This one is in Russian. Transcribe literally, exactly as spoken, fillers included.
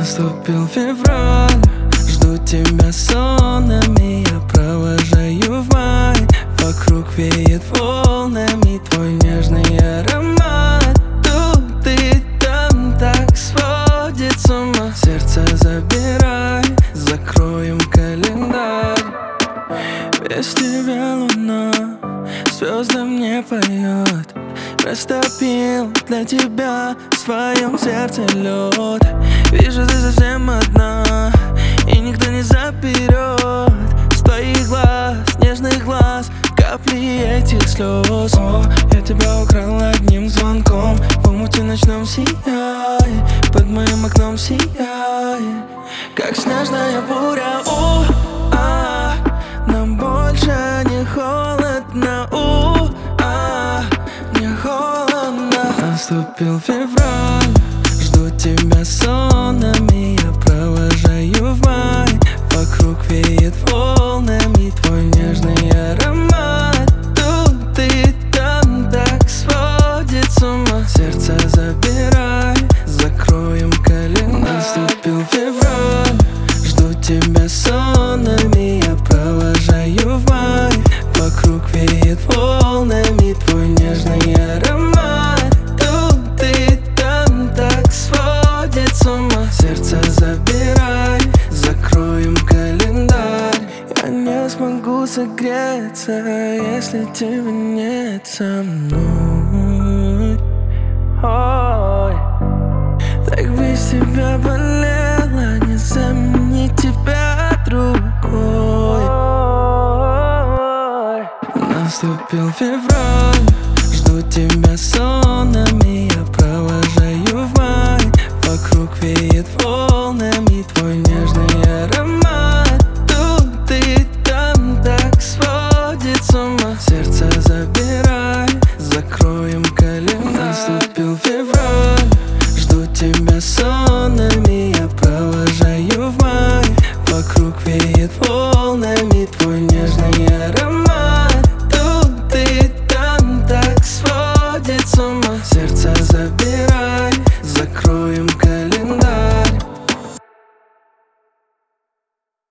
Наступил февраль, жду тебя сонами, я провожаю в май. Вокруг веет волнами твой нежный аромат. Тут и там так сводит с ума. Сердце забирай, закроем календарь. Без тебя луна звездам не поет. Растопил для тебя в своем сердце лед. Вижу, ты совсем одна, и никто не заберет с твоих глаз, нежных глаз, капли этих слез. О, я тебя украл одним звонком, в омуте ночном сияй, под моим окном сияй, как снежная буря. У, а, нам больше не холодно. У, а, не холодно. Наступил февраль, жду тебя сонами, я провожаю в май. Вокруг веет волнами твой нежный аромат. Тут и там так сводит с ума. Сердце забирай, закроем календарь. Наступил февраль, жду тебя сонами, я провожаю в май. Вокруг веет волнами твой нежный аромат. Тут и там так сводит с ума. Сердце забирай, закроем календарь. Я не смогу согреться, если тебя нет со мной. Ой, так без тебя болело, не заменить тебя другой. Наступил февраль, жду тебя сонами, я провожаю в май. Вокруг веет волнами твой